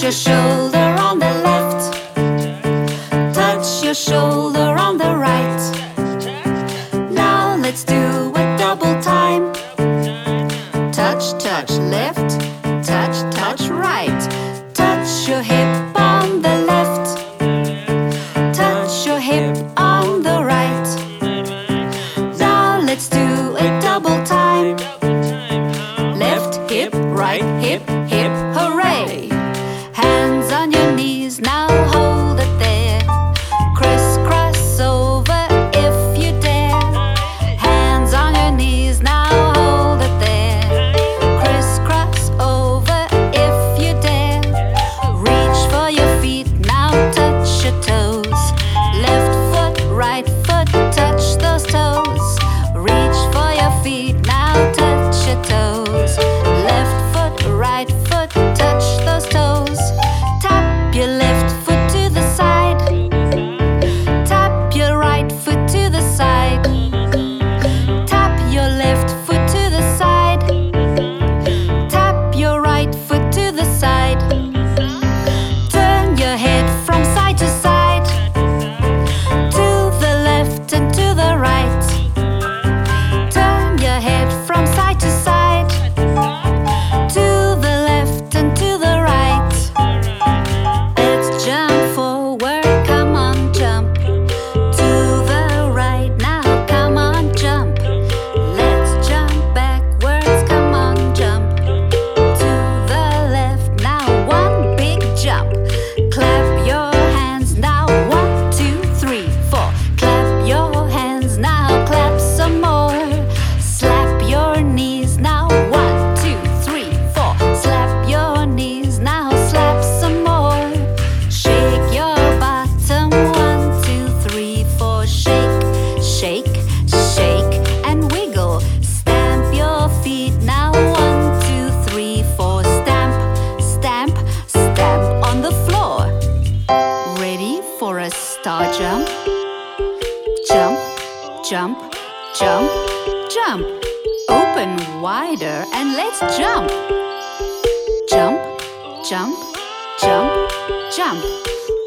your shoulder on the left. Touch your shoulder on the right. Now let's do a double time. Touch, touch left. Touch, touch right. Touch your hip on the left. Touch your hip on the right. Now let's do a double time. Left hip, right hip, hip, hooray! Hands on your knees, now hold it there. Crisscross over if you dare. Hands on your knees, now hold it there. Crisscross over if you dare. Reach for your feet, now touch your toes. Left foot, right foot, touch those toes. Reach for your feet, now touch your toes. Left foot, right foot, touch those toes. Tap your left foot to the side. Tap your right foot to the side. Tap your left foot to the side. Tap your right foot to the side. Turn your head from side to side. To the left and to the right. Turn your head from side to side. To the left and to the right. Let's jump forward, come on, jump. To the right, now come on, jump. Let's jump backwards, come on, jump. To the left, now one big jump. Clap your hands now, 1, 2, 3, 4. Clap your hands now, clap some more. Slap your knees now, 1, 2, 3, 4. Slap your knees now, slap some more. Shake your bottom, 1, 2, 3, 4. Shake, shake, shake and wiggle. Stamp your feet now, 1, 2, 3, 4. Stamp, stamp, stamp on the floor. Ready for a star jump? Jump, jump, jump, jump. Open wider and let's jump. Jump, jump, jump, jump.